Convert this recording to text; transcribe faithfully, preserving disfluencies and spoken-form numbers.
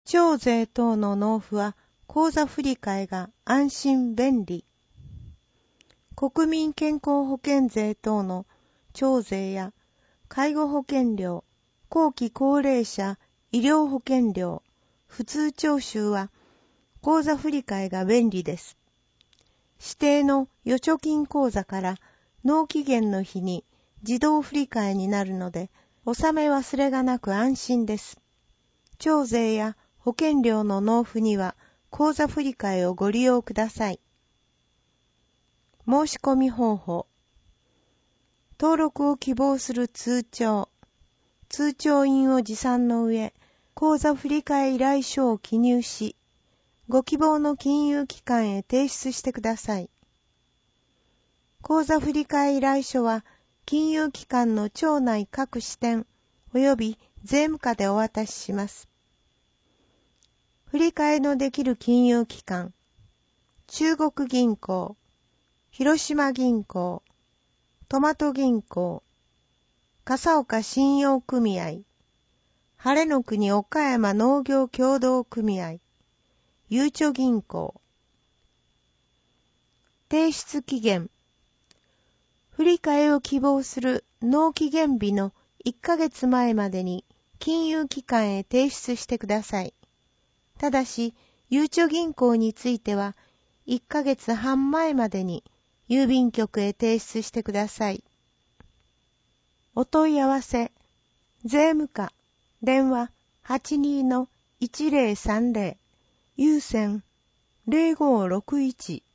徴税等の納付は口座振替が安心便利。国民健康保険税等の徴税や介護保険料、後期高齢者医療保険料、普通徴収は口座振替が便利です。指定の預貯金口座から納期限の日に自動振替になるので、納め忘れがなく安心です。徴税や保険料の納付には口座振替をご利用ください。申し込み方法。登録を希望する通帳。通帳印を持参の上、口座振替依頼書を記入し、ご希望の金融機関へ提出してください。口座振替依頼書は、金融機関の庁内各支店及び税務課でお渡しします。振替のできる金融機関、中国銀行、広島銀行、トマト銀行、笠岡信用組合、晴れの国岡山農業協同組合、ゆうちょ銀行。提出期限。振替を希望する納期限日のいっかげつまえまでに金融機関へ提出してください。ただし、ゆうちょ銀行についてはいっかげつはんまえまでに郵便局へ提出してください。お問い合わせ、税務課、電話 はちにーのいちぜろさんぜろ、有線ゼロごろくいち